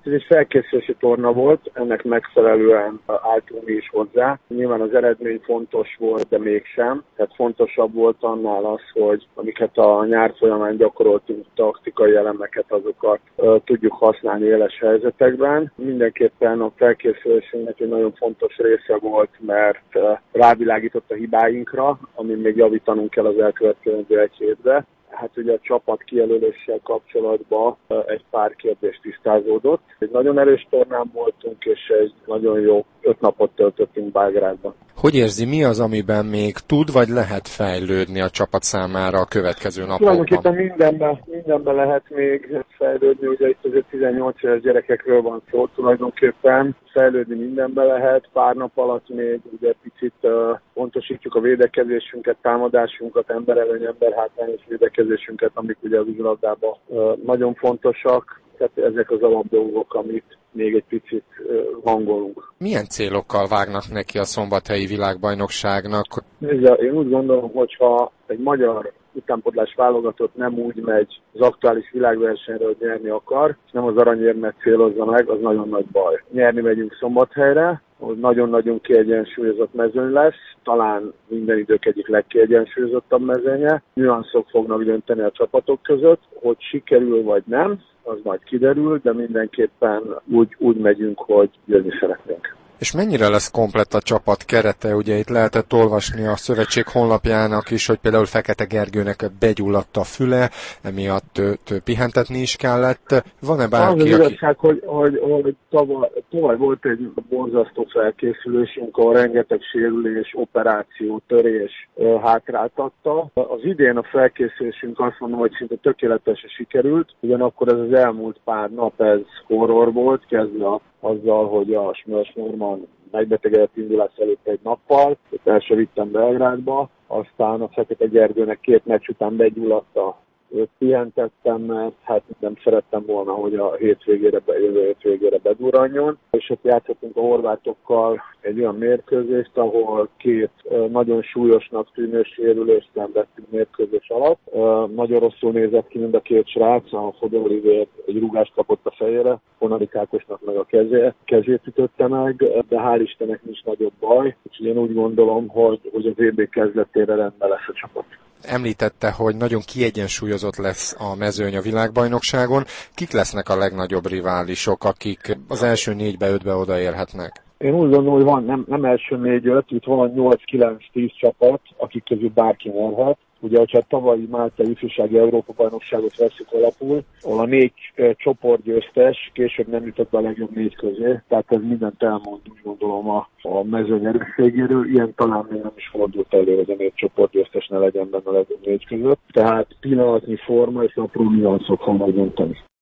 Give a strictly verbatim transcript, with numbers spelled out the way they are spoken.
Ez egy felkészülési torna volt, ennek megfelelően álltunk mi is hozzá. Nyilván az eredmény fontos volt, de mégsem. Tehát fontosabb volt annál az, hogy amiket a nyár folyamán gyakoroltunk, taktikai elemeket, azokat uh, tudjuk használni éles helyzetekben. Mindenképpen a felkészülésünknek egy nagyon fontos része volt, mert uh, rávilágított a hibáinkra, amin még javítanunk kell az elkövetkező egy hétbe. Hát ugye a csapat kijelöléssel kapcsolatban egy pár kérdés tisztázódott. Egy nagyon erős tornán voltunk, és egy nagyon jó öt napot töltöttünk Belgrádban. Hogy érzi, mi az, amiben még tud vagy lehet fejlődni a csapat számára a következő napokban? Tulajdonképpen mindenben, mindenben lehet még fejlődni, ugye itt azért tizennyolc éves gyerekekről van szó tulajdonképpen. Fejlődni mindenben lehet, pár nap alatt még ugye picit uh, pontosítjuk a védekezésünket, támadásunkat, emberelőny, emberhátrányos védekezésünket, amik ugye a vízilabdában uh, nagyon fontosak. Tehát ezek az alapdolgok, amit még egy picit uh, hangolunk. Milyen célokkal vágnak neki a szombathelyi világbajnokságnak? Nézd, én úgy gondolom, hogyha egy magyar utánpótlás válogatott nem úgy megy az aktuális világversenyre, hogy nyerni akar, és nem az aranyérmet célozza meg, az nagyon nagy baj. Nyerni megyünk Szombathelyre, hogy nagyon-nagyon kiegyensúlyozott mezőny lesz, talán minden idők egyik legkiegyensúlyozottabb mezőnye. Nüanszok fognak dönteni a csapatok között, hogy sikerül vagy nem, az majd kiderül, de mindenképpen úgy, úgy megyünk, hogy győzni szeretnénk. És mennyire lesz komplett a csapat kerete? Ugye itt lehetett olvasni a szövetség honlapjának is, hogy például Fekete Gergőnek begyulladt a füle, emiatt őt pihentetni is kellett. Van-e bárki, az, az aki... igazság, hogy, hogy, hogy tavaly, tavaly volt egy borzasztó felkészülésünk, ahol rengeteg sérülés, operáció, törés hátráltatta. Az idén a felkészülésünk azt mondom, hogy szinte tökéletesen sikerült, ugyanakkor ez az elmúlt pár nap ez horror volt, kezdve a azzal, hogy a Smörs Norman megbetegedett indulás előtt egy nappal, el se vittem Belgrádba, aztán a Fekete Gergőnek két meccs után begyulladt a őt pihentettem, mert hát nem szerettem volna, hogy a hétvégére, jövő hétvégére bedurranjon. És ott játszottunk a horvátokkal egy olyan mérkőzést, ahol két nagyon súlyosnak tűnő sérülést szenvedtünk mérkőzés alatt. Nagyon rosszul nézett ki mind a két srác, a Fodor Olivér egy rúgást kapott a fejére, Konari Ákosnak meg a kezé, kezét ütötte meg, de hál' Istennek nincs nagyobb baj. Úgyhogy én úgy gondolom, hogy, hogy az é bé kezdetére rendben lesz a csapat. Említette, hogy nagyon kiegyensúlyozott lesz a mezőny a világbajnokságon. Kik lesznek a legnagyobb riválisok, akik az első négybe, ötbe odaérhetnek? Én úgy gondolom, hogy van nem, nem első négy-öt, itt van nyolc-kilenc-tíz csapat, akik közül bárki nyerhet. Ugye, hogyha a tavalyi Máltai ifjúsági Európa-bajnokságot veszük alapul, ahol a négy e, csoportgyőztes később nem jutott be a legjobb négy közé, tehát ez mindent elmond, úgy gondolom, a, a mezőny erősségéről. Ilyen talán még nem is fordult elő, hogy a négy csoportgyőztes ne legyen benne a legjobb négy között. Tehát pillanatnyi forma és apró nüanszok fognak dönteni.